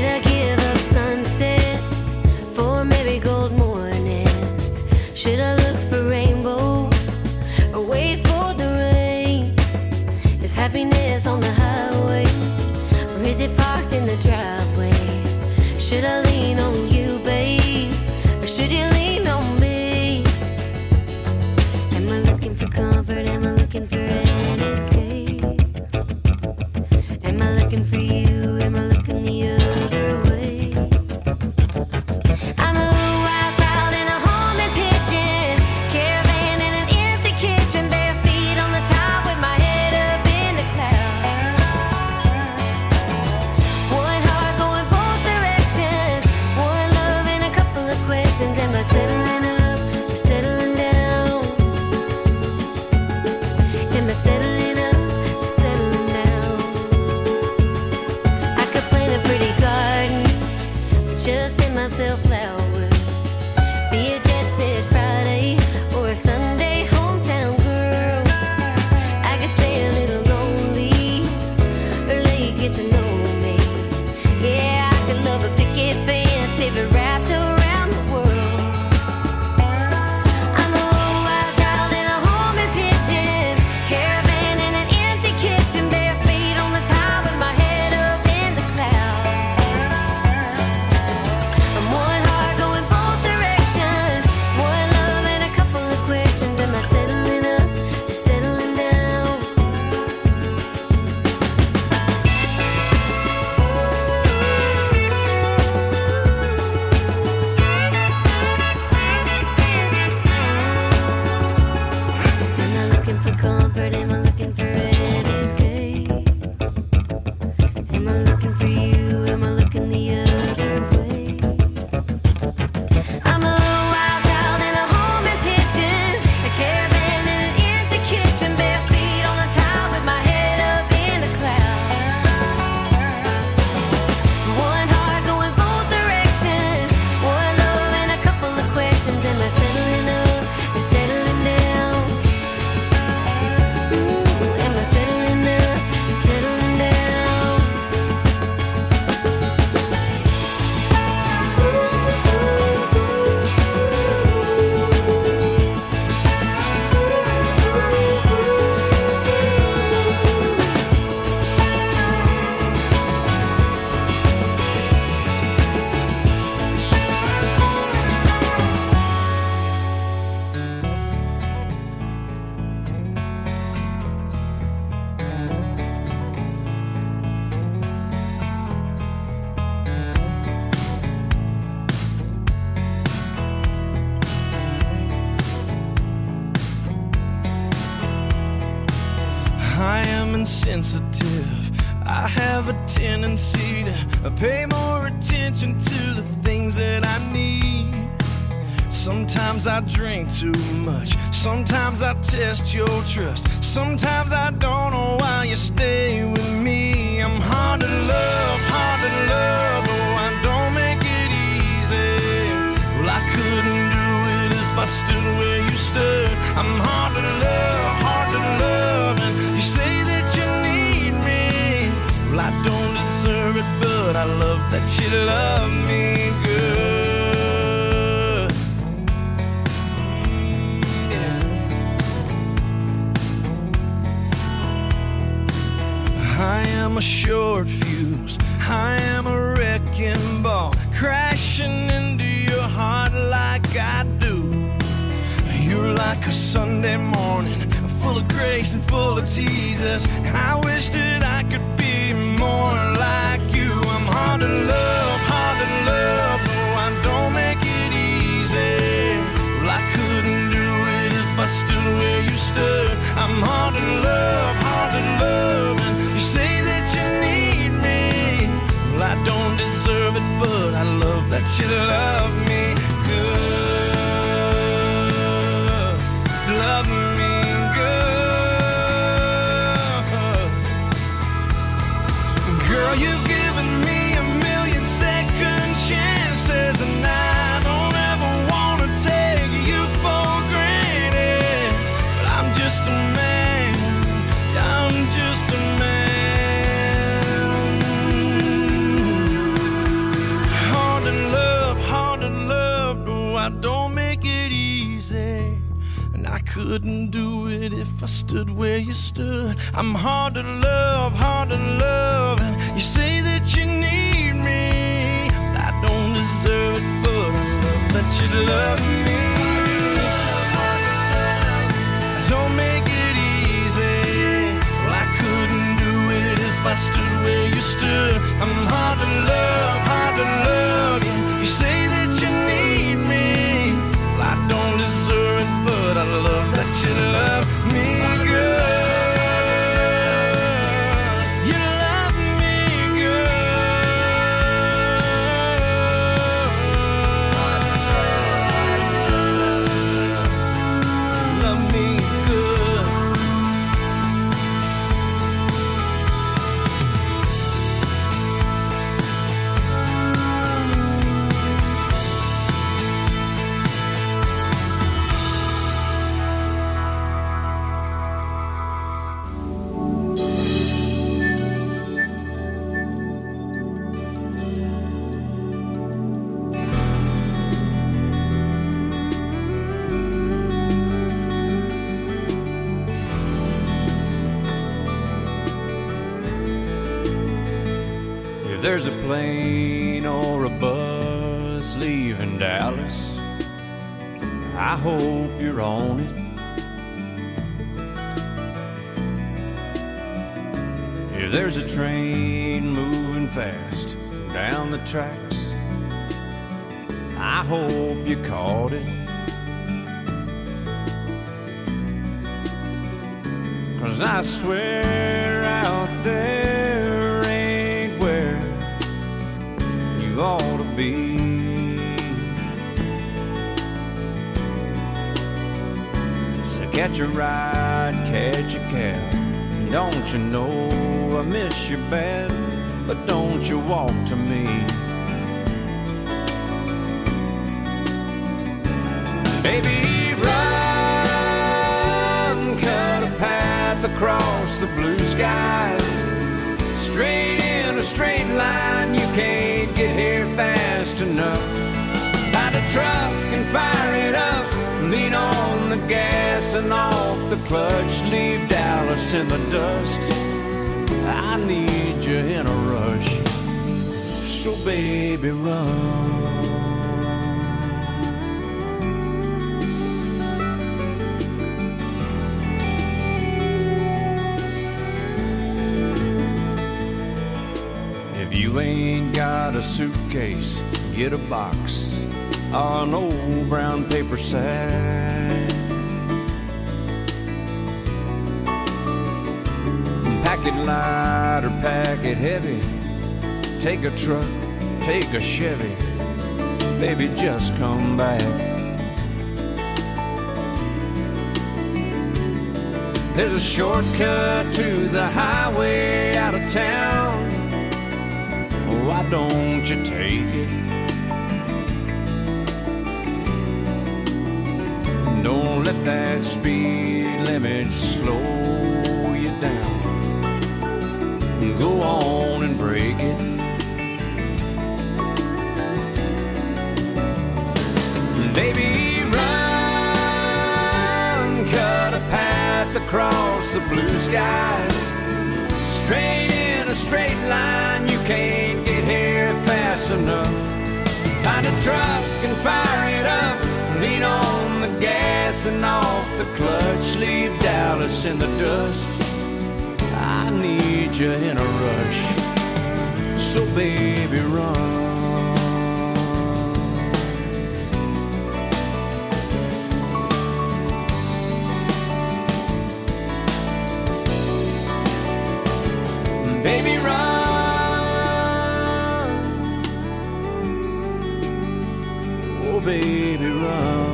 I give up sunsets for marigold mornings? Should I look for rainbows or wait for the rain? Is happiness on the highway, or is it parked in the driveway? Should I lean on you, babe, or should you lean on me? Am I looking for comfort? Am I looking for an escape? Am I looking for you? Am I looking the other way? I'm a wild child in a homing pigeon, caravan in an empty kitchen, bare feet on the top with my head up in the clouds. One heart going both directions, one love and a couple of questions. Am I settling up or settling down? Am I settling up or settling down? I could plant a pretty garden, but just send myself flowers. Be a jet set Friday or a Sunday hometown girl. I could stay a little lonely or let you get to know me. Yeah, I could love a picket fence if it wrapped around the world. I'm a wild child in a homing pigeon, caravan in an empty kitchen, bare feet on the top with my head up in the clouds. I'm one heart going both directions, one love and a couple of questions. Am I settling up or settling down? Am I looking for comfort? Am I looking for an escape? Am I looking for you? Am I looking the other way? I'm a wild child in a homing pigeon, a caravan in an empty kitchen, bare feet on the top with my head up in the clouds. One heart going both directions, one love and a couple of questions. Am I settling up or settling down? Ooh, am I settling up or settling down? I am insensitive. I have a tendency to pay more attention to the things that I need. Sometimes I drink too much. Sometimes I test your trust. Sometimes I don't know why you stay with me. I'm hard to love, oh, I don't make it easy. Well, I couldn't do it if I stood where you stood. I'm hard to love, and you say that you need me. Well, I don't deserve it, but I love that you love me good. Yeah. I am a short fuse, I am a wrecking ball, crashing into your heart like I do. You're like a Sunday morning, full of grace and full of Jesus, and I wish that I could be more like you. I'm hard to love, oh, I don't make it easy. Well, I couldn't do it if I stood where you stood. I'm hard to love, and you say that you need me. Well, I don't deserve it, but I love that you love me good. Love me good. Girl, you've given me a million second chances, and I don't ever want to take you for granted. But I'm just a man, I'm just a man. couldn't do it if I stood where you stood. I'm hard to love, and you say that you need me. I don't deserve it, but I love that you love me. Don't make it easy. Well, I couldn't do it if I stood where you stood. I'm hard to love, yeah. You say that you need me. Well, I don't deserve it, but I love that you love me, girl. You love me, girl. Love me good. If there's a plane or a bus leaving Dallas, I hope you're on it. If there's a train moving fast down the tracks, I hope you caught it. 'Cause I swear out there ain't where you ought to be. So catch a ride, catch a cab. Don't you know I miss you bad, but don't you walk to me. Baby, run, cut a path across the blue skies. Straight in a straight line, you can't get here fast enough. Find a truck and fire it up, lean on the gas and off the clutch. Leave Dallas in the dust, I need you in a rush. So baby, run. If you ain't got a suitcase, get a box or an old brown paper sack. Pack it light or pack it heavy. Take a truck, take a Chevy. Baby, just come back. There's a shortcut to the highway out of town. Why don't you take it? Don't let that speed limit slow you down. Go on and break it. Baby, run, cut a path across the blue skies. Straight in a straight line, you can't get here fast enough. Find a truck and fire it up, lean on the gas and off the clutch. Leave Dallas in the dust, I need you in a rush. So baby, run. Baby, run. Oh, baby, run.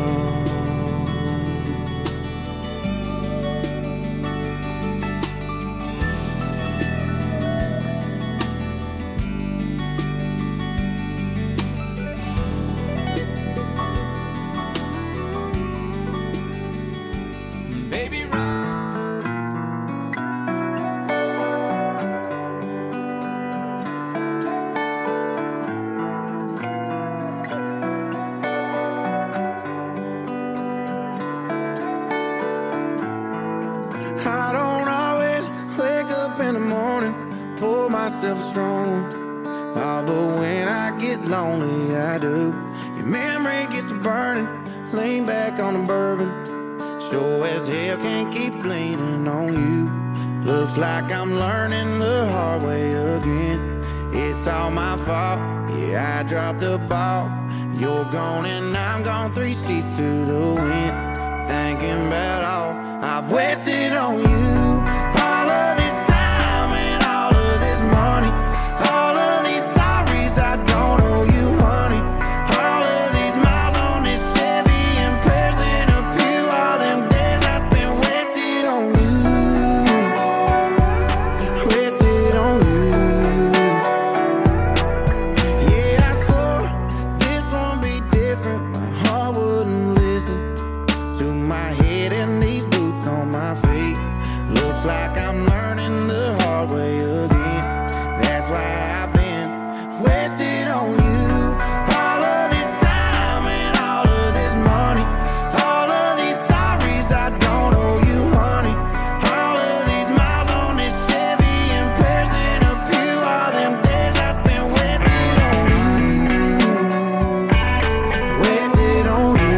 Baby, run. myself a strong one. Oh, but when I get lonely, I do. Your memory gets to burning, lean back on the bourbon. Sure as hell can't keep leaning on you. Looks like I'm learning the hard way again. It's all my fault, yeah, I dropped the ball. You're gone and I'm gone, 3 seats to the wind. Thinking about all I've wasted on you. All of this time and all of this money. All of these sorries I don't owe you, honey. All of these miles on this Chevy and prayers in a pew. All them days I spent wasted on you. Wasted on you. Yeah, I swore this won't be different. My heart wouldn't listen to my head and these boots on my feet. Looks like I'm learning the hard way again. That's why I've been wasted on you. All of this time and all of this money. All of these sorries I don't owe you, honey. All of these miles on this Chevy and prayers in a pew. All them days I spent wasted on you. Wasted on you.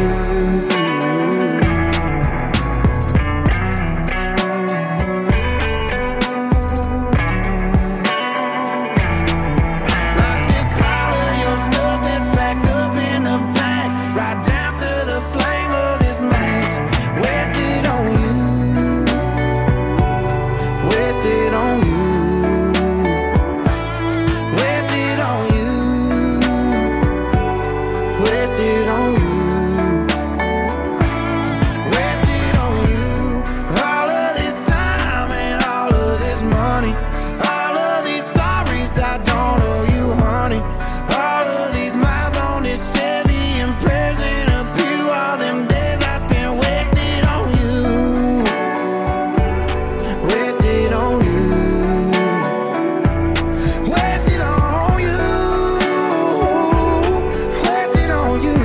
Like this pile of your stuff that's packed up in the back, right down to the flame of this match. Wasted on you. Wasted on you. Wasted on you. Wasted on you. Wasted on you. All of this time and all of this money. All of these sorries I don't owe you, honey. All of these miles on this Chevy and prayers in a pew. All them days I spent wasted on you. Wasted on you. Wasted on you. Wasted on you.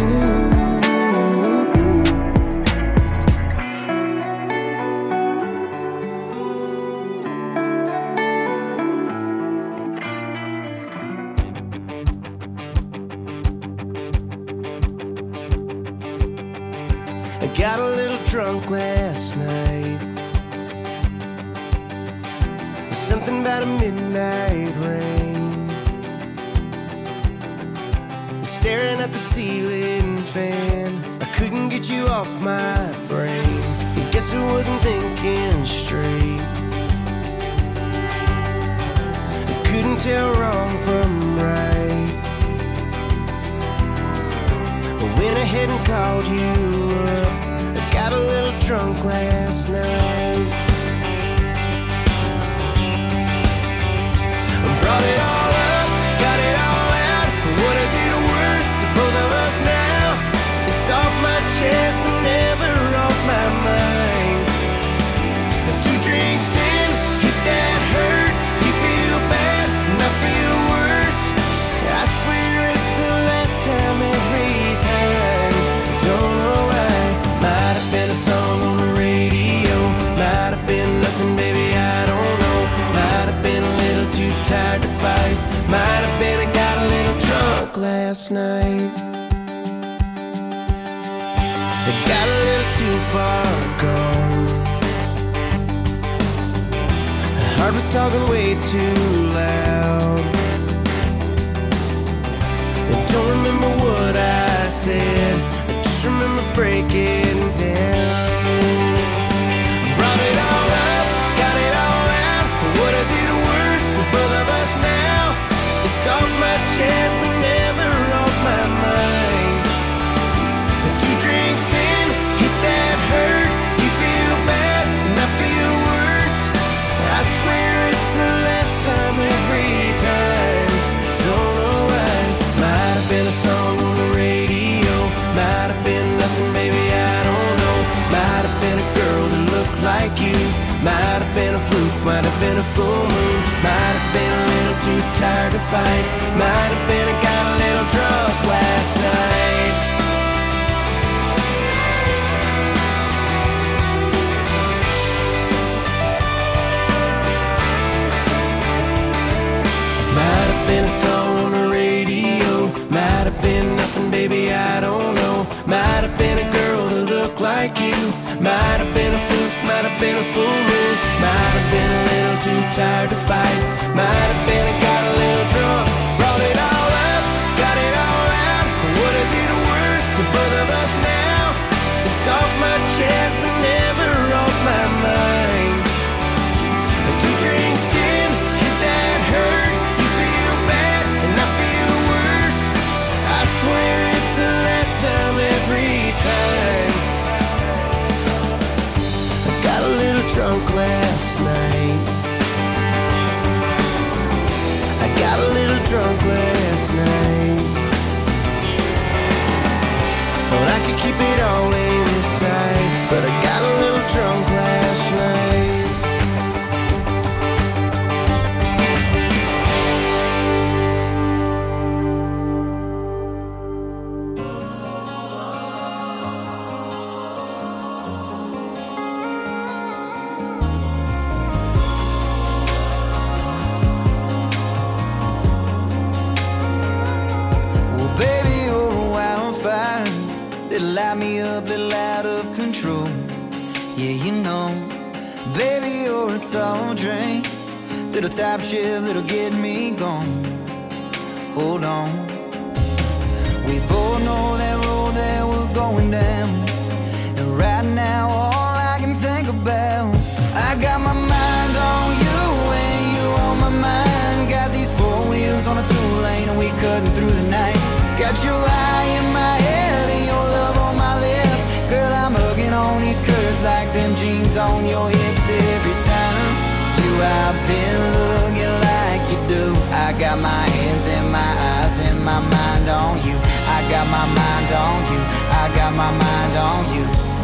I got a little drunk last night. Something about a midnight rain. Staring at the ceiling fan, I couldn't get you off my brain. I guess I wasn't thinking straight. I couldn't tell wrong from right. I went ahead and called you up. I got a little drunk last night. I brought it all up, got it all out. What is it worth to both of us now? It's off my chest, but never off my mind. 2 drinks in, hit that hurt. You feel bad, and I feel worse. I swear it's the last time every time. Don't know why. Might have been a song on the radio. Might have been nothing, baby, I don't know. Might have been a little too tired to fight. Might have been I got a little drunk last night. I got a little too far gone. My heart was talking way too loud. I don't remember what I said, I just remember breaking down. Brought it all up, got it all out. What is it worth to both of us now? It's off my chest, but never off my mind. 2 drinks in, hit that hurt. You feel bad, and I feel worse. I swear it's the last time every time. Don't know why. Might have been a song on the radio. Might have been nothing, baby, I don't know. Might have been a girl that looked like you. Might have been a fluke, might have been a full moon. Might have been a little too tired to fight. Might have been I got a little drunk last night. nothing, baby, I don't know. Might have been a girl that looked like you. Might have been a fluke, might have been a full moon. Might have been a little too tired to fight. Might have been I got a little drunk. Brought it all up, got it all out. What is it worth to both of us now? It's off my chest but never off my mind. 2 drinks in, hit that hurt. You feel bad and I feel worse. I swear it's the last time every time. I got a little drunk last night. I got a little drunk last night. Thought I could keep it all inside, but I got a little drunk last night. Light me up, little out of control. Yeah, you know, baby, you're a tall drink, little top shift that'll get me gone. Hold on, we both know that road that we're going down. And right now, all I can think about, I got my mind on you and you on my mind. Got these 4 wheels on a 2-lane and we cutting through the night. Got your eye in my head and your love on my lips. Girl, I'm hugging on these curves like them jeans on your hips. Every time you I've been looking like you do. I got my hands and my eyes and my mind on you. I got my mind on you. I got my mind on you.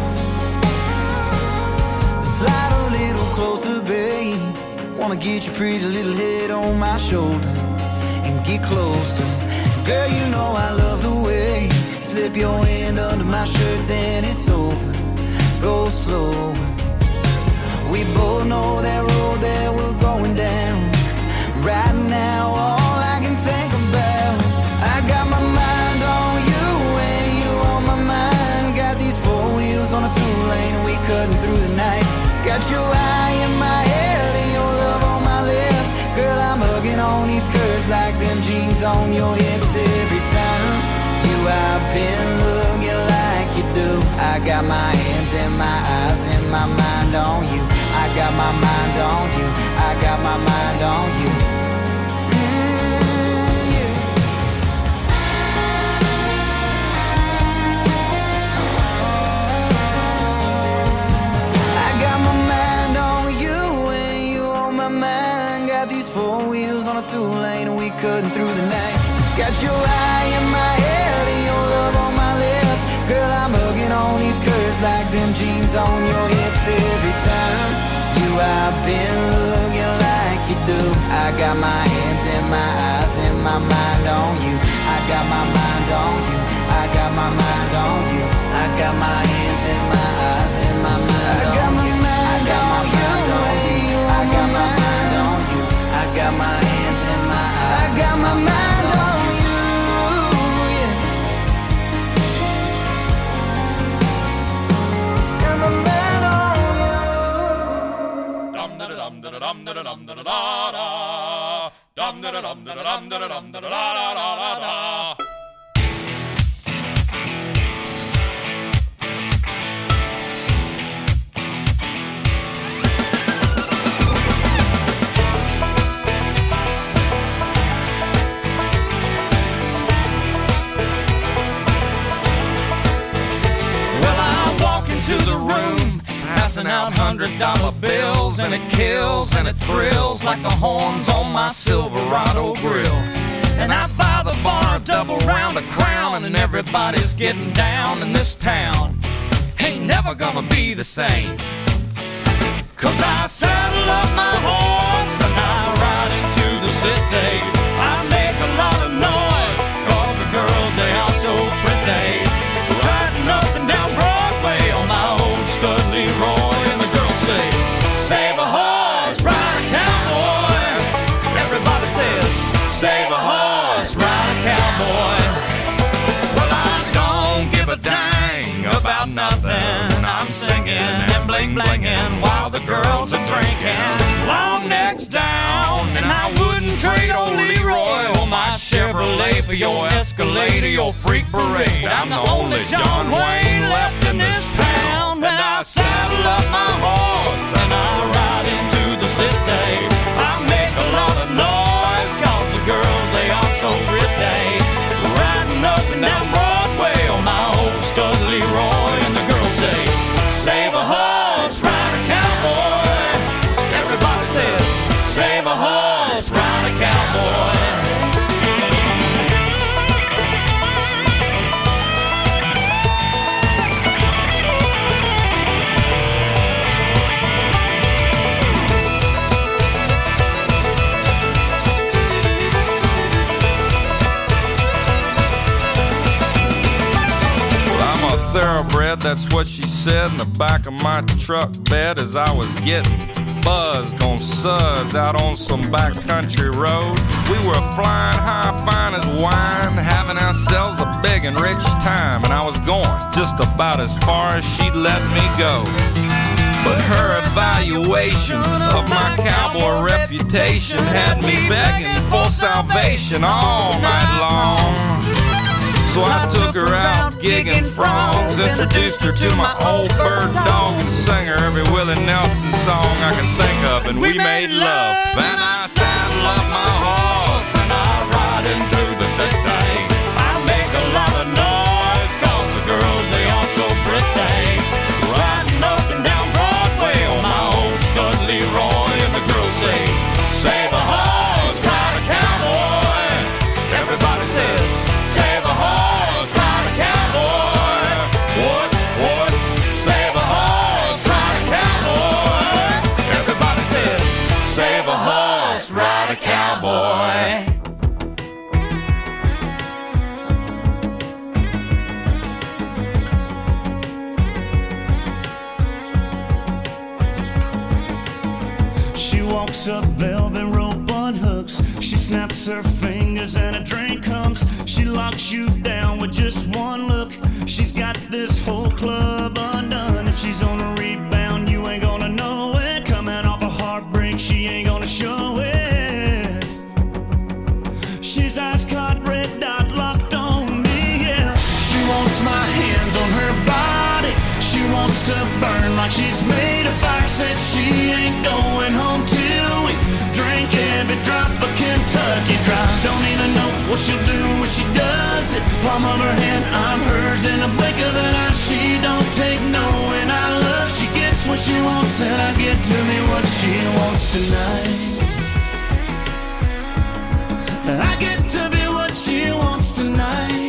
Slide a little closer, babe. Wanna get your pretty little head on my shoulder and get closer. Girl, you know I love the way you slip your hand under my shirt, then it's over. Go slow. We both know that road that we're going down. Right now, all I can think about, I got my mind on you and you on my mind. Got these 4 wheels on a 2-lane and we cutting through the night. Got your eye in my head and your love on my lips. Girl, I'm hugging on these curves like them jeans on your hips. Every time you I've been looking like you do. I got my hands and my eyes and my mind on you. I got my mind on you. I got my mind on you. Yeah. I got my mind on you and you on my mind. Got these 4 wheels on a 2-lane and we cutting through the night. Got your eye in my head and your love on my lips. Girl, I'm hugging on these curves like them jeans on your hips. Every time you I've been looking like you do. I got my hands and my eyes and my mind on you. I got my mind on you. I got my mind on you. I got my hands and my eyes and my mind on you. I got my mind on you. I got my mind on you. I got my hands and my eyes. I got my mind on you. Yeah. Got my mind on you. Dum da dum da dum da dum da da. Dum da dum da dum da dum da da. To the room, passing out $100 bills, and it kills and it thrills like the horns on my Silverado grill. And I buy the bar a double round of Crown, and everybody's getting down in this town. Ain't never gonna be the same, 'cause I saddle up my horse and I ride into the city. I make a lot of noise 'cause the girls, they are so pretty. Riding up and down Broadway on my old stud Leroy, and the girls say, save a horse, ride a cowboy. Everybody says, save a horse, ride a cowboy. bling-blinging while the girls are drinking. Long necks down, and I wouldn't trade old Leroy or my Chevrolet for your Escalade or your freak parade. I'm the only John Wayne left in this town. And I saddle up my horse and I ride into the city. I make a lot of noise 'cause the girls, they are so pretty. Riding up and down Broadway on my old stud Leroy, and the girls say, save a horse, ride a cowboy. Everybody says, save a horse, ride a cowboy. Thoroughbred, that's what she said in the back of my truck bed as I was getting buzzed on suds out on some backcountry road. We were flying high, fine as wine, having ourselves a big and rich time, and I was going just about as far as she'd let me go. But her evaluation of my cowboy reputation had me begging for salvation all night long. So I took her out gigging frogs, introduced her to my old bird dog, and sang her every Willie Nelson song I can think of, and we made love. Then I saddle up my horse and I ride into the city. I make a lot of noise 'cause the girls, they are so pretty. Riding up and down Broadway on my old stud Leroy, and the girls say, save a horse, ride a cowboy. Everybody says, save a horse, ride a cowboy. What? Save a horse, ride a cowboy. Everybody says, save a horse, ride a cowboy. She walks up velvet rope on hooks. She snaps her fingers and a drink comes. She locks you down with just one look. She's got this whole club undone. If she's on a rebound, you ain't gonna know it. Coming off a heartbreak, she ain't gonna show it. She's ice caught, red dot locked on me, yeah. She wants my hands on her body. She wants to burn like she's made of fire. Said she ain't going home till we drink every drop of Kentucky Dry. Don't even know what she'll do when she does it. Palm of her hand, I'm hers in a blink of an eye. She don't take no, and I love. She gets what she wants, and I get to me what she wants tonight. I get to be what she wants tonight.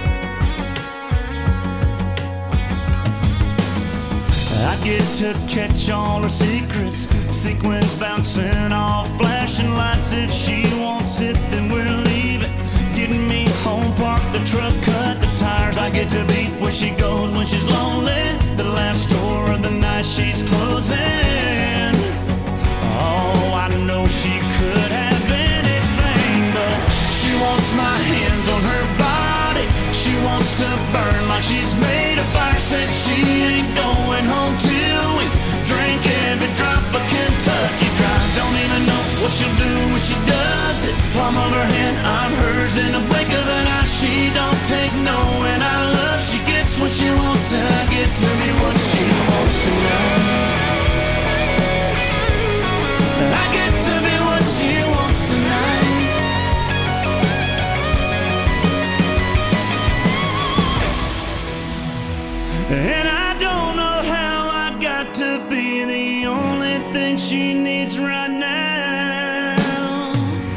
I get to catch all her secrets. Sequins bouncing off flashing lights. If she wants it, then we're leaving. Getting me home, park the truck, cut the tires. I get to be where she goes when she's lonely. The last store of the night, she's closing. Oh, I know she could have anything, but she wants my hands on her body. She wants to burn like she's made of fire. Said she ain't going home till we drink every drop of Kentucky Dry. Don't even know what she'll do when she does it. Palm of her hand, I'm hers in a blink of an eye. She don't take no, and I love. She gets what she wants, and I get to me what she wants tonight. I get to be what she wants tonight. And I don't know how I got to be the only thing she needs right now.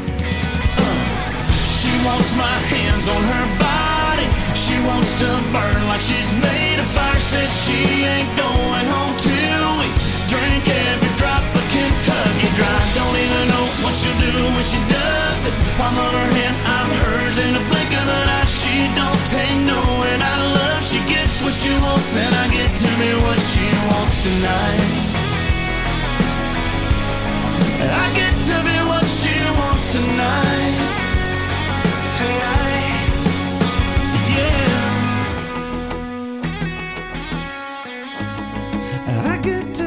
She wants my hands on her body. She wants to burn like she's made of fire. Said she ain't going home till we drink every drop of Kentucky Dry. Don't even know what she'll do when she does it. Palm of her hand, I'm hers in a blink of an eye. She don't take no, and I love. She gets what she wants, and I get to be what she wants tonight. I get to be what she wants tonight. Yeah. I get to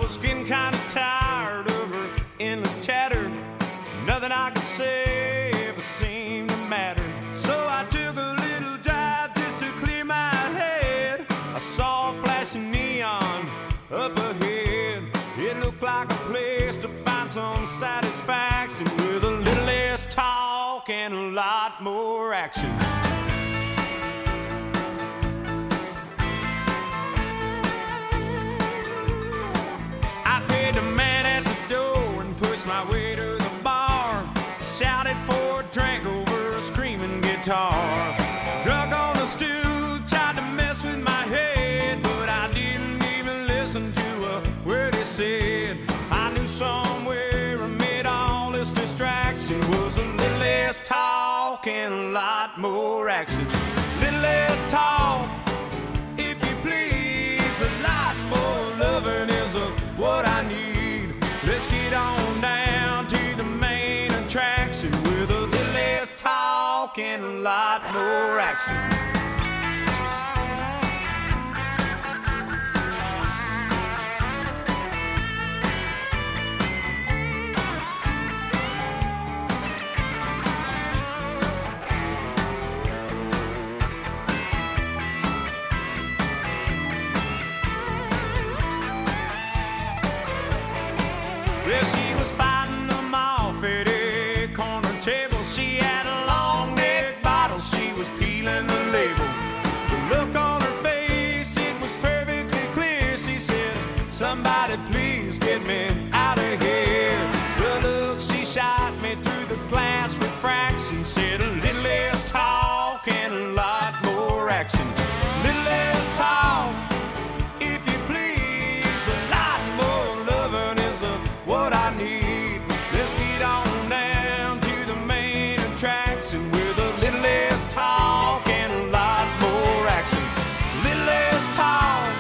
was getting kind of tired of her endless chatter. Nothing I could say ever seemed to matter. So I took a little drive just to clear my head. I saw a flashing neon up ahead. It looked like a place to find some satisfaction, with a little less talk and a lot more action. I paid the man at the door and pushed my way to the bar. Shouted for a drink over a screaming guitar. Drunk on the stool, tried to mess with my head, but I didn't even listen to a word he said. I knew somewhere amid all this distraction was a little less talk and a lot more action. Little less talk, if you please, a lot more loving is what I need. Let's get on down to the main attraction, with a little less talk and a lot more action. Well, she was fighting them off at a corner table. She had a long neck bottle, she was peeling the label. The look on her face, it was perfectly clear. She said, somebody please get me out of here. The look she shot me through the glass refraction said, a little less talk and a lot more action. Little less talk, if you please, a lot more loving is what I need. Let's get on down to the main attraction, with a little less talk and a lot more action. Little less talk,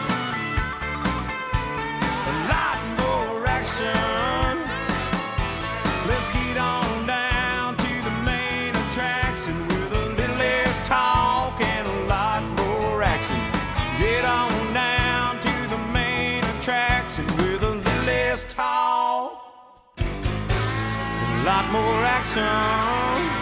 a lot more action. Let's get on down to the main attraction, with a little less talk and a lot more action. Get on down to the main attraction, with a little less talk, a lot more action.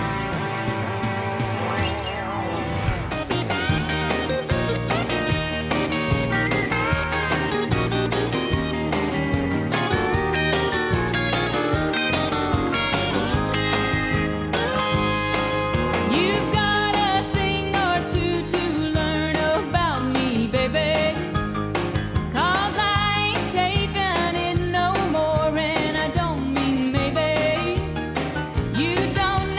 You've got a thing or two to learn about me, baby, 'cause I ain't taking it no more, and I don't mean maybe. You don't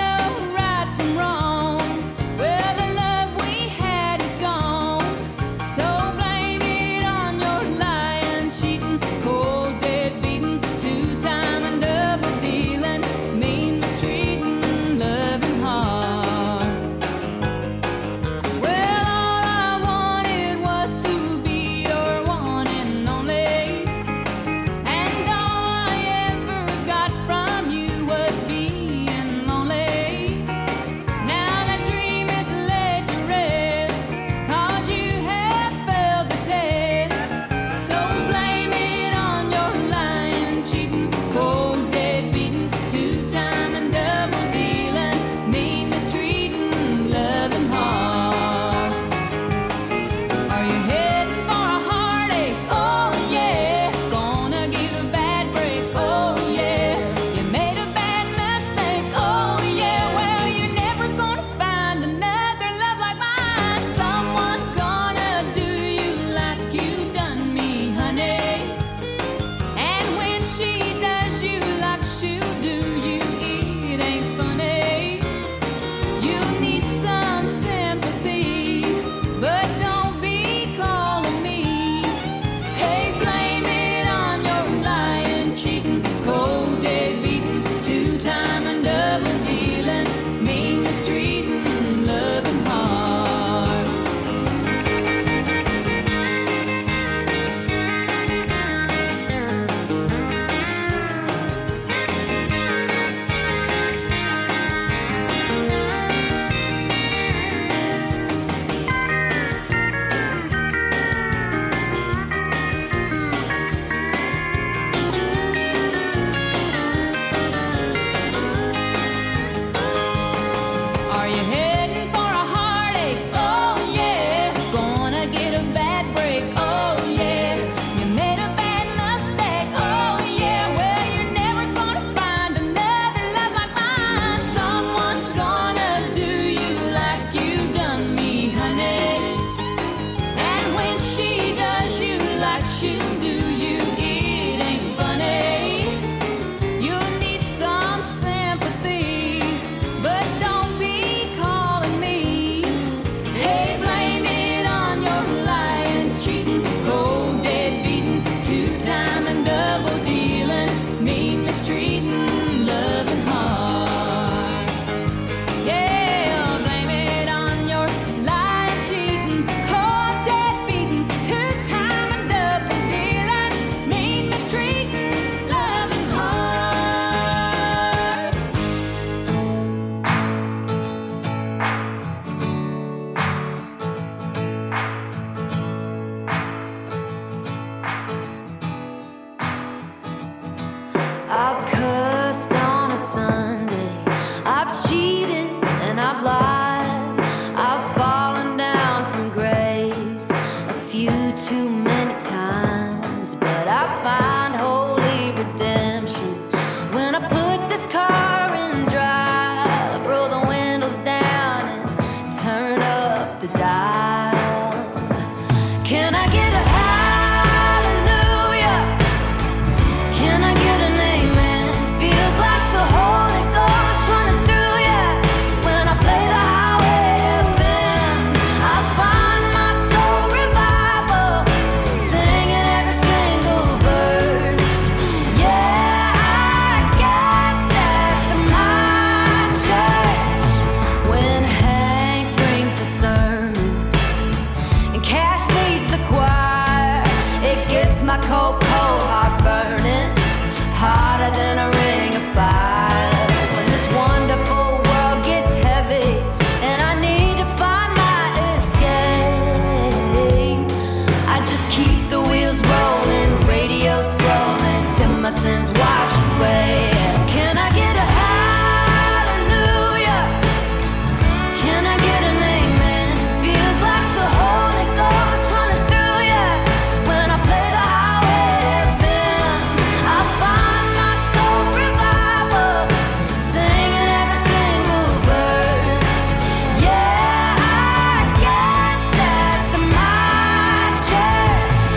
like cold, cold, heart burning, hotter than a ring of fire. When this wonderful world gets heavy and I need to find my escape, I just keep the wheels rolling, radio scrolling till my sins wash away. Can I get a hallelujah? Can I get an amen? Feels like the Holy Ghost running through ya. When I play the highway FM, I find my soul revival, singing every single verse. Yeah, I guess that's my church.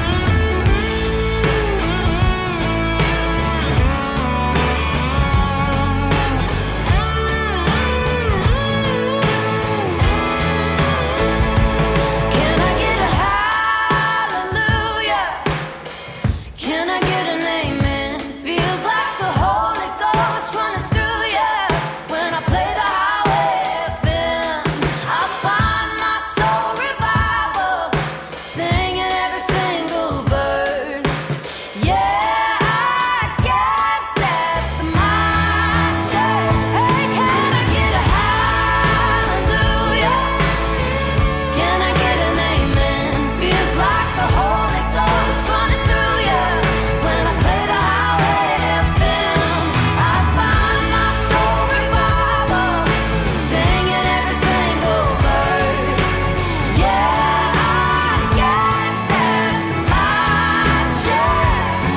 Can I get a hallelujah? Can I get an amen? Feels like the Holy Ghost running through ya. When I play the highway FM, I find my soul revival, singing every single verse. Yeah, I guess that's my church. Hey, can I get a hallelujah? Can I get an amen? Feels like the Holy Ghost running through ya. When I play the highway FM, I find my soul revival, singing every single verse. Yeah, I guess that's my church.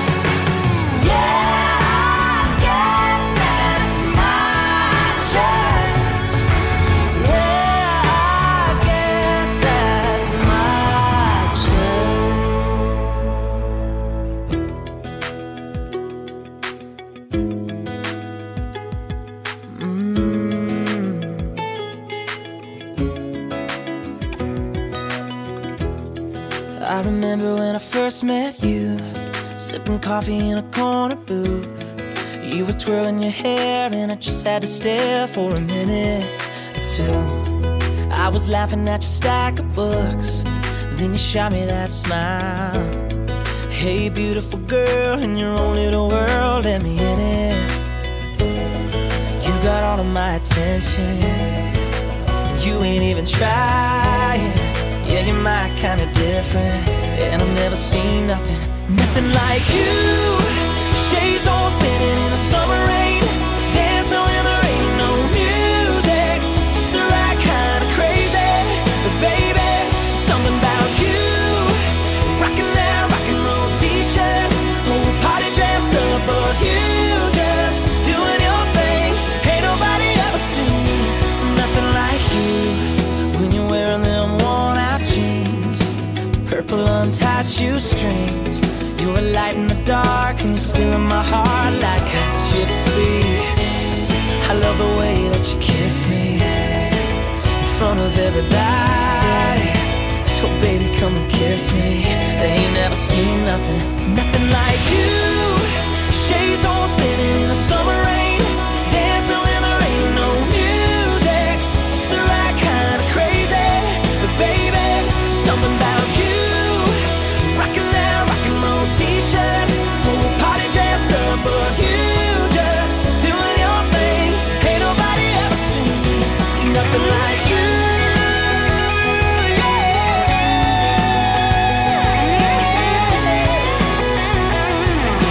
Yeah, I guess that's my church. Yeah, I guess that's my I remember when I first met you, sipping coffee in a corner booth. You were twirling your hair and I just had to stare for a minute or two. I was laughing at your stack of books, then you shot me that smile. Hey beautiful girl, in your own little world, let me in it. You got all of my attention, and you ain't even trying. Yeah, you're my kind of different, and I've never seen nothing like you. Shades all spinning in the summer rain, dancing when there ain't no music, just the right kind of crazy. But baby, something about you, rocking that rock and roll t-shirt, whole party dressed up, but you just doing your thing. Ain't nobody ever seen nothing like you. When you're wearing them worn out jeans, purple untied shoestrings, you're a light in the dark and you're still in my heart like a gypsy. I love the way that you kiss me in front of everybody. So baby, come and kiss me. They ain't never seen nothing like you. Shades all spinning in the summer rain, dancing when there ain't no music, just the right kind of crazy. But baby, something about you, rocking that rock and roll t-shirt, whole party dressed up, but you just doing your thing. Ain't nobody ever seen nothing like you. Yeah.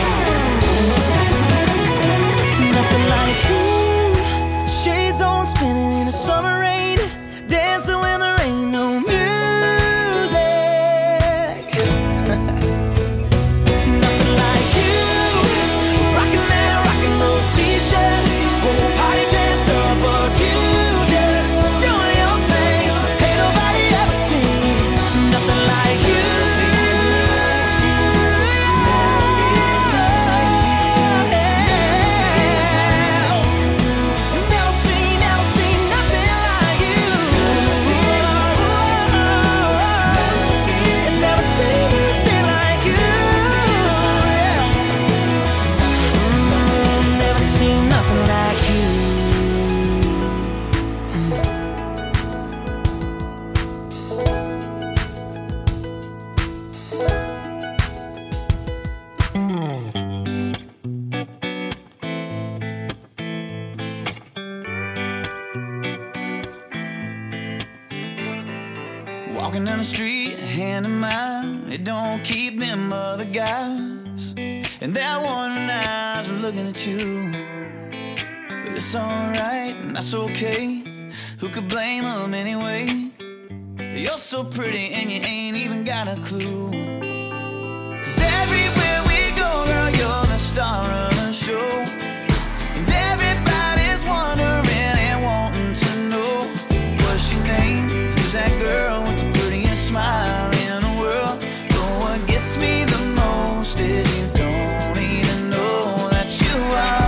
Walking down the street, hand in mine, it don't keep them other guys. And that one eyes are looking at you. But it's alright, and that's okay. Who could blame them anyway? You're so pretty and you ain't even got a clue. 'Cause everywhere we go, girl, you're the star of the show. And everybody's wondering and wanting to know, what's your name? Who's that girl with the prettiest smile in the world? But what gets me the most is you don't even know that you are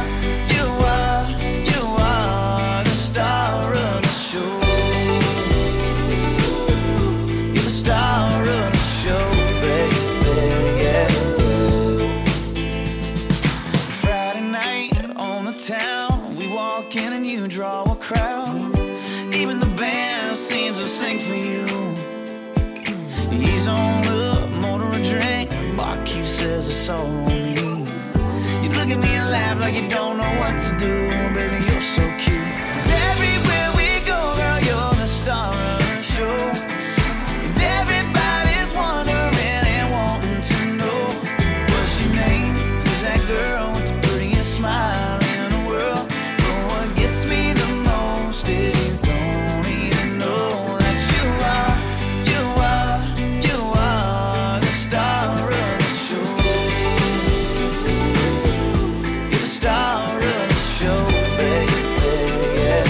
the star of the show. You're the star of the show, baby, yeah. Friday night on the town, we walk in and you draw a crowd. Even the band seems to sing for you. He's on up, motor a drink, barkeep says it's all on me. You look at me and laugh like you don't know what to do. Baby, you're so cute. 'Cause everywhere we go, girl, you're the star of the show. And everybody's wondering and wanting to know, what's your name? Who's that girl with the prettiest smile in the world? But what gets me the most is you don't even know that you are the star of the show. You're the star of the show, baby, yeah,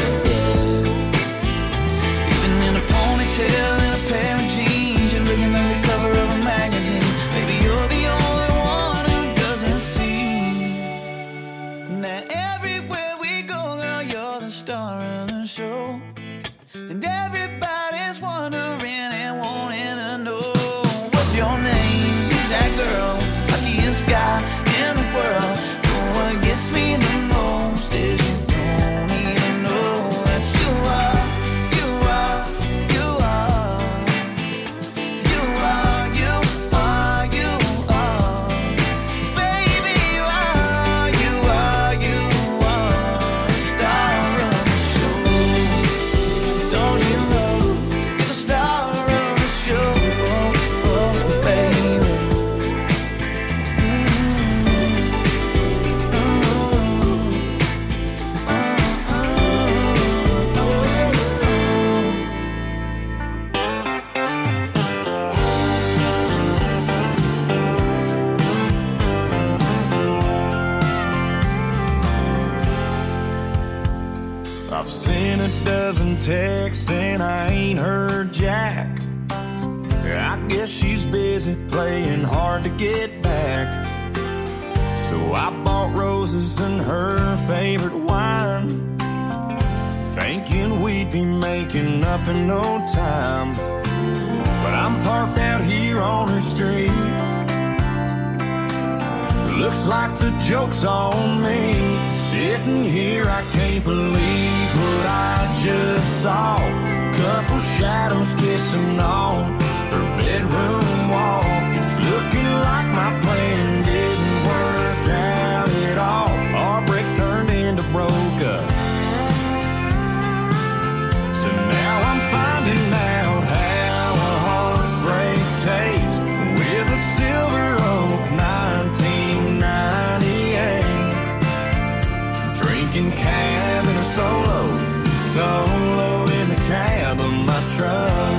yeah. Even in a ponytail and a pair of jeans, you're looking like the cover of a magazine. Baby, you're the only one who doesn't see that everywhere we go, girl, you're the star of the show. And everybody's wondering and wanting to know, what's your name? Who's that girl? Luckiest guy in the world. But what gets me the most is you don't even know that you are baby, you are the star of the show. Don't you know you're the star of the show, baby? I've seen a dozen texts and I ain't heard jack. I guess she's busy playing hard to get back. So I bought roses and her favorite wine, thinking we'd be making up in no time. But I'm parked out here on her street. Looks like the joke's on me. Sitting here, I can't believe what I just saw. Couple shadows kissing on her bedroom wall. It's looking like my plan didn't work out at all. Our break turned into broke up. So now I'm finding out how a heartbreak tastes with a Silver Oak 1998. Drinking cab in a solo in the cab of my truck.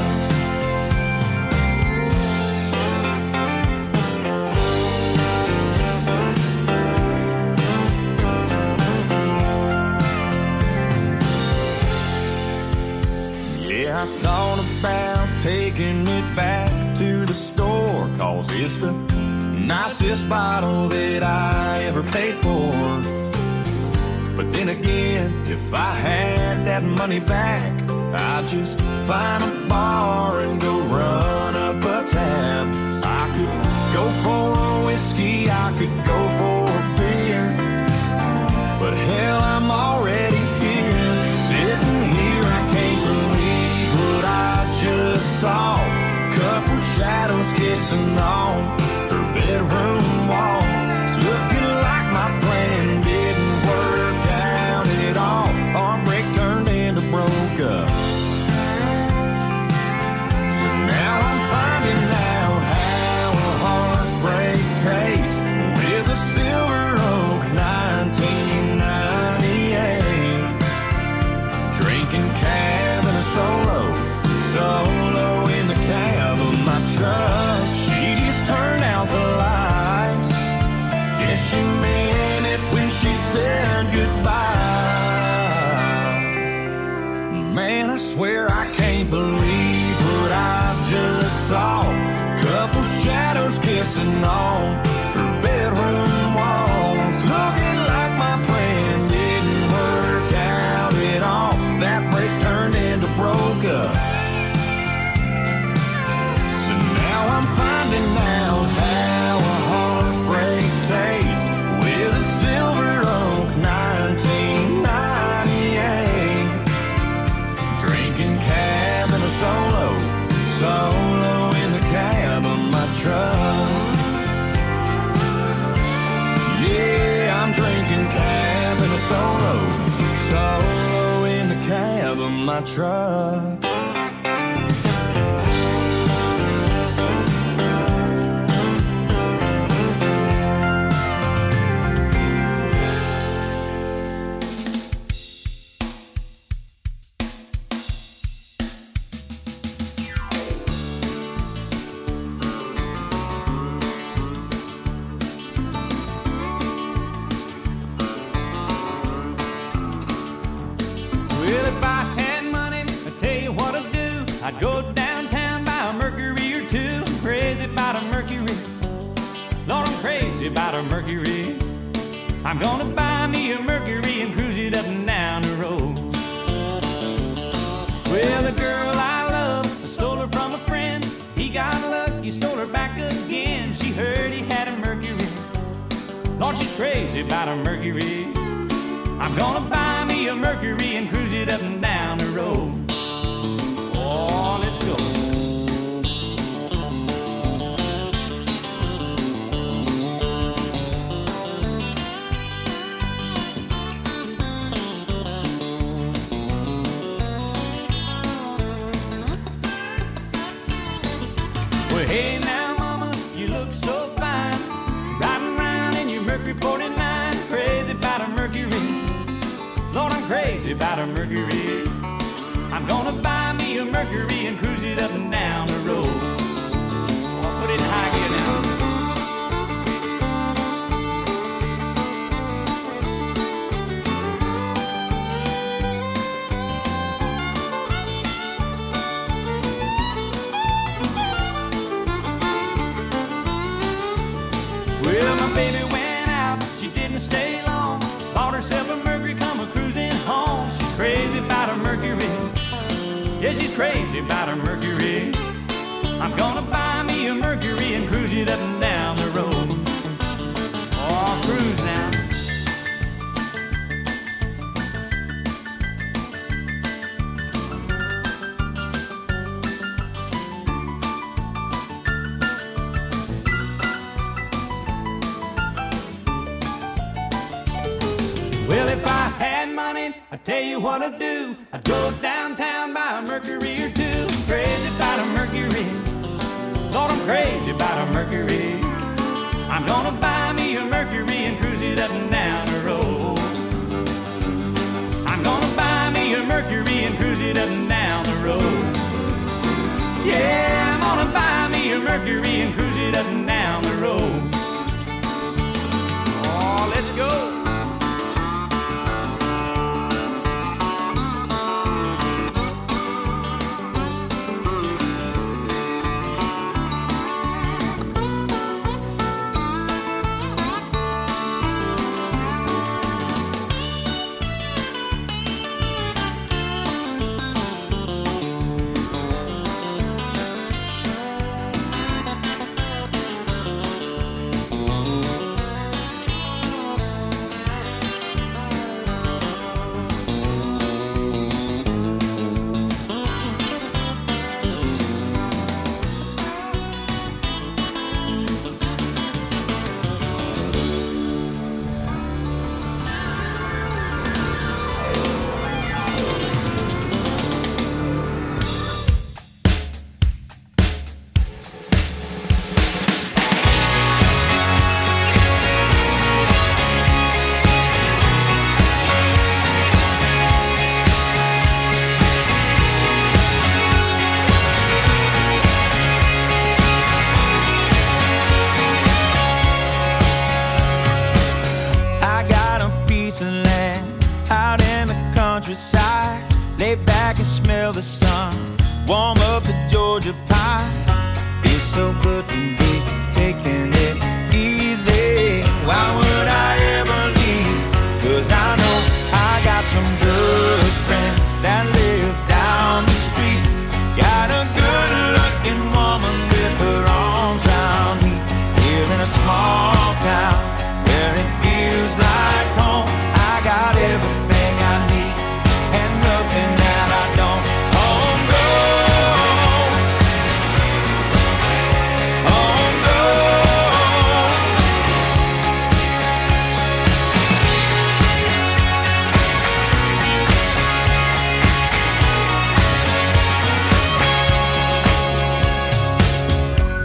Yeah, I thought about taking it back to the store, 'cause it's the nicest bottle that I ever paid for. But then again, if I had that money back, I'd just find a bar and go run up a tab. I could go for a whiskey, I could go for a beer, but hell, I'm already here. Sitting here, I can't believe what I just saw. Couple shadows kissing on her bedroom wall. It's looking like my plan didn't work out at all. Our break turned into broke up. So missing on her bedroom walls. Looking like my plan didn't work out at all. That break turned into broke up. So now I'm finding out how a heartbreak tastes with a Silver Oak 1998. Drinking cab and a solo in the cab of my truck. Yeah, I'm drinking cab and a solo in the cab of my truck. I'd go downtown, buy a Mercury or two. I'm crazy about a Mercury. Lord, I'm crazy about a Mercury. I'm gonna buy me a Mercury and cruise it up and down the road. Well, the girl I love, I stole her from a friend. He got lucky, stole her back again. She heard he had a Mercury. Lord, she's crazy about a Mercury. I'm gonna buy me a Mercury and cruise it up and down the road. Oh, let's go. Well, hey now, mama, you look so fine. Riding around in your Mercury 49. Crazy about a Mercury. Lord, I'm crazy about a Mercury. I'm gonna buy me a Mercury and cruise it up and down the road. I'll put it in high gear now. Well, my baby went out, she didn't stay long. Bought herself a Mercury, come a cruising home. She's crazy about a Mercury. Yeah, she's crazy about her Mercury. I'm gonna buy me a Mercury and cruise it up and down the road. Oh, cruise now. Well, if I had money, I'd tell you what I'd do. I'd go downtown, buy a Mercury or two. Crazy about a Mercury. Lord, I'm crazy about a Mercury. I'm gonna buy me a Mercury and cruise it up and down the road. I'm gonna buy me a Mercury and cruise it up and down the road. Yeah, I'm gonna buy me a Mercury and cruise it up and down the road. Oh, let's go.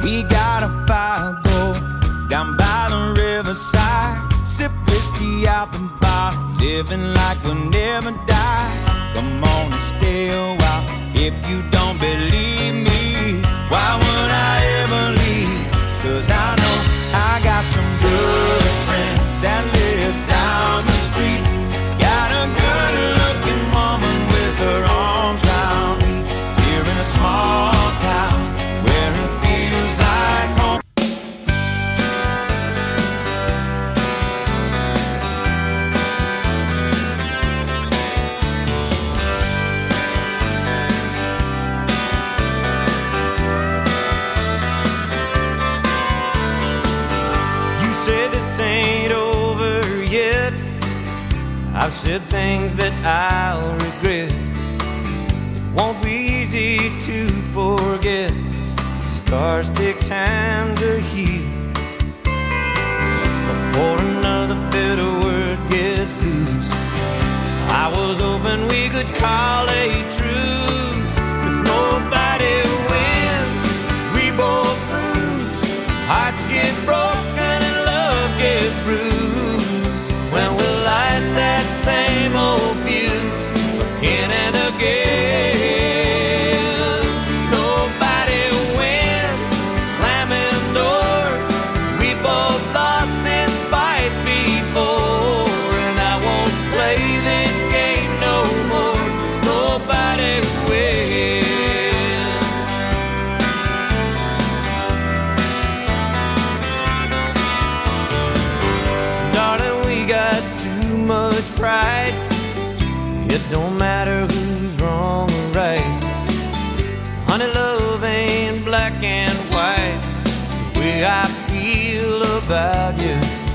We got a fire go down by the riverside. Sip whiskey out the bottle, living like we'll never die. Come on and stay a while. If you don't believe me, why would I ever leave? 'Cause I know I got some good friends that live down the street. Got a good looking woman with her arms round me. Here in a small town where it feels like home. I've said things that I'll regret. It won't be easy to forget. Scars take time to heal before another bitter word gets loose. I was hoping we could call a truce, 'cause nobody wins, we both lose. Hearts get broken and love gets bruised when we light that same old fuse again and again. Nobody wins, slamming doors. We both lost this fight before, and I won't play this game no more, 'cause nobody wins. Darling, we got too much pride. It don't matter who's wrong or right. Honey, love ain't black and white. It's the way I feel about you.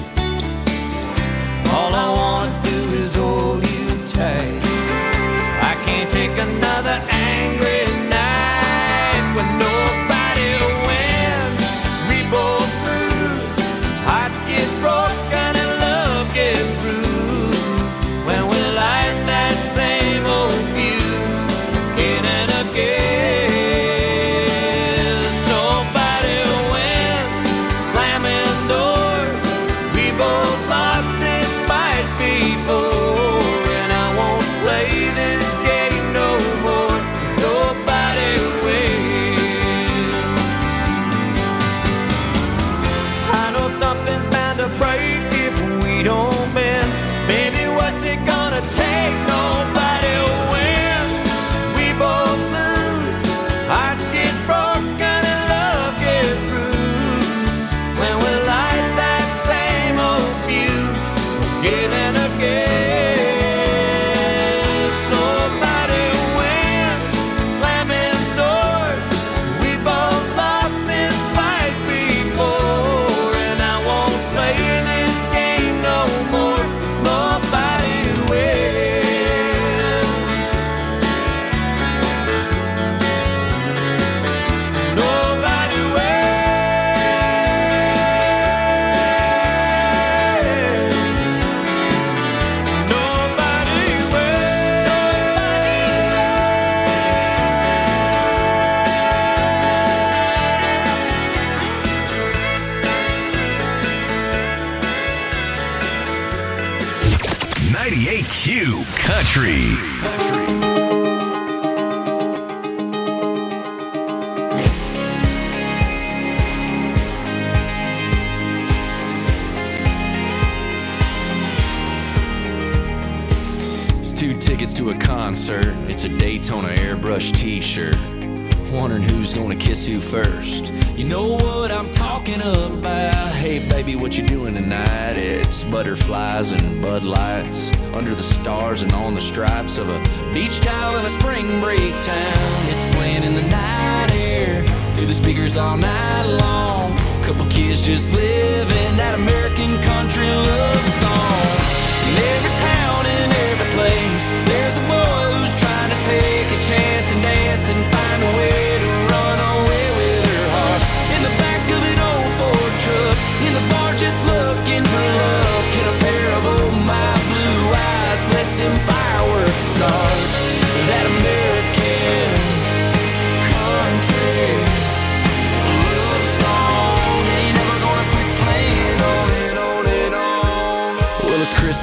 All I wanna do is hold you tight. I can't take another angry night when nobody wins, we both lose. Hearts get broken and love gets bruised when we light that same old fuse again and again. Nobody wins, slamming doors. We both lost this fight before, and I won't play this game no more, 'cause nobody wins. I know something's bound to break if we don't bend. Baby, what's it gonna take? Nobody wins, we both lose. Hearts get broken and love gets bruised when we light that same old fuse again and again. Nobody wins, slamming doors. We both lost this fight before, and I won't play this game no more, 'cause nobody wins. Nobody wins. Nobody wins. 98Q Country. It's 2 tickets to a concert. It's a Daytona airbrush t-shirt. Wondering who's gonna kiss who first. You know what I'm talking about. Hey baby, what you doing tonight? It's butterflies and Bud Lights under the stars and on the stripes of a beach towel in a spring break town. It's playing in the night air through the speakers all night long. Couple kids just living that American country love song. In every town and every place, there's a boy who's trying to take a chance and dance and find a way to run away with her heart. In the back of an old Ford truck, in the bar just looking for love. Can a pair of old my blue eyes let them fireworks start? That American country love song.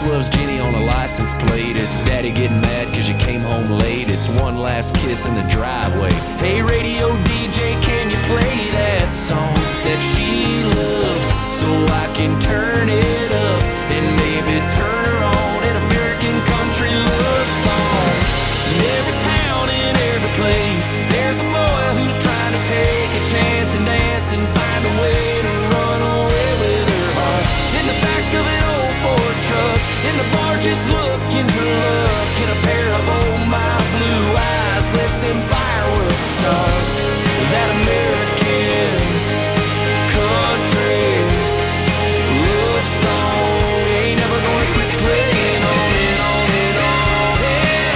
Chris loves Jenny on a license plate. It's daddy getting mad cause you came home late. It's one last kiss in the driveway. Hey radio DJ, can you play that song that she loves so I can turn it up and maybe turn her on an American country love song. In every town, in every place, there's a boy who's trying to take a chance and dance and find a way to run away with her heart. In the back of an old Ford truck, in the bar just looking for luck. In a pair of old my blue eyes, let them fireworks start. That American country love song ain't never gonna quit playing on and on and on and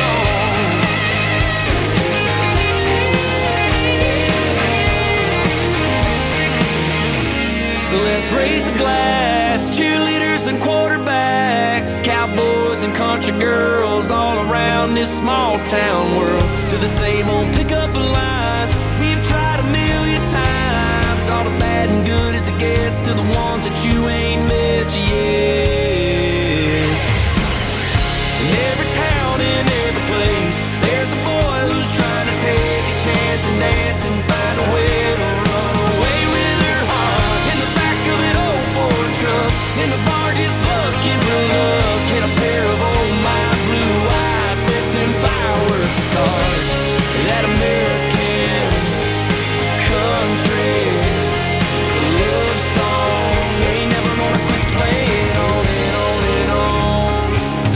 on. So let's raise a glass, cheerleaders and quarterbacks, cowboys and country girls all around this small town world, to the same old pickup lines we've tried a million times. All the bad and good as it gets, to the ones that you ain't met yet. In every town, in every place, there's a boy who's trying to take a chance and dance and find a way to run away with her heart. In the back of an old Ford truck, in the bar just looking for luck. In a pair of old my blue eyes, let them fireworks start. That American country love song ain't never gonna quit playing on and on and on.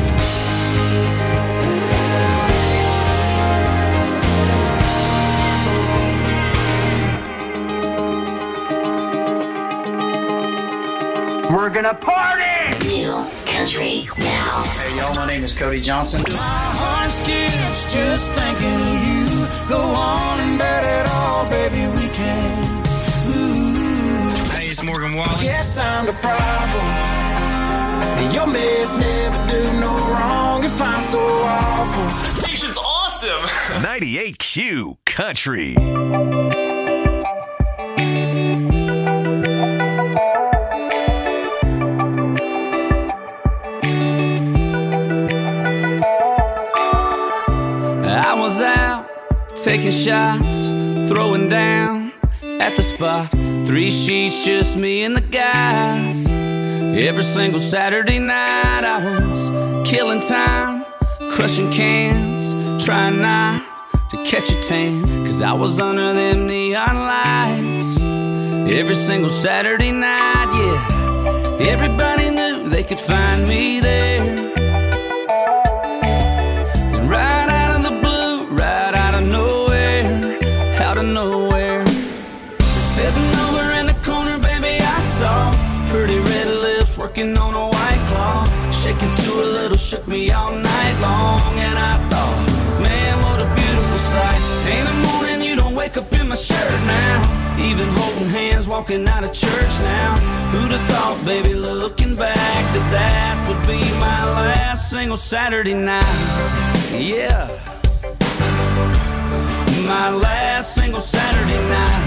We're gonna party! New country now. Hey y'all, my name is Cody Johnson. My heart skips just thinking of you. Go on and bet it all, baby, we can. Ooh. Hey, it's Morgan Wallen. Guess I'm the problem. And your mess never do no wrong if I'm so awful. This station's awesome. 98Q Country. I was out taking shots, throwing down at the spot. 3 sheets, just me and the guys. Every single Saturday night I was killing time, crushing cans, trying not to catch a tan, cause I was under them neon lights. Every single Saturday night, yeah, everybody knew they could find me there. Nowhere, sitting over in the corner, baby, I saw pretty red lips working on a white claw, shaking to a little, shook me all night long. And I thought, man, what a beautiful sight. Ain't a morning you don't wake up in my shirt now, even holding hands walking out of church now. Who'd have thought, baby, looking back, that that would be my last single Saturday night. Yeah, my last single Saturday night.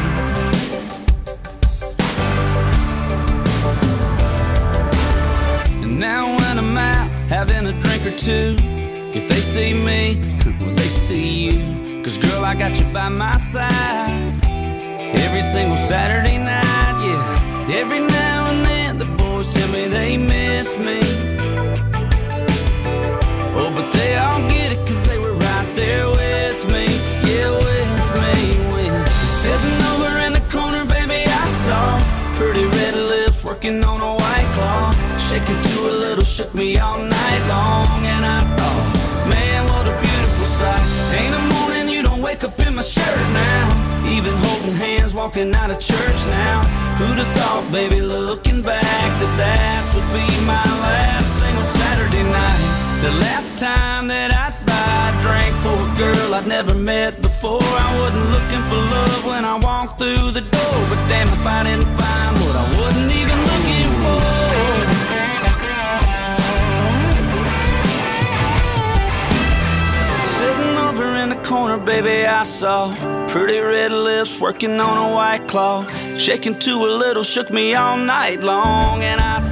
And now when I'm out having a drink or two, if they see me, well, they see you. Cause girl, I got you by my side every single Saturday night, yeah. Every now and then the boys tell me they miss me. Oh, but they all get it cause they were right there with me. Yeah, with me, sitting over in the corner, baby, I saw pretty red lips working on a white claw, shaking to a little, shook me all night long. And I thought, man, what a beautiful sight. Ain't a morning you don't wake up in my shirt now, even holding hands walking out of church now. Who'd have thought, baby, looking back, that that would be my last single Saturday night. The last time that I'd buy a drink for a girl I'd never met before. I wasn't looking for love when I walked through the door, but damn if I didn't find what I wasn't even looking for. Sitting over in the corner, baby, I saw pretty red lips working on a white claw, shaking to a little, shook me all night long. And I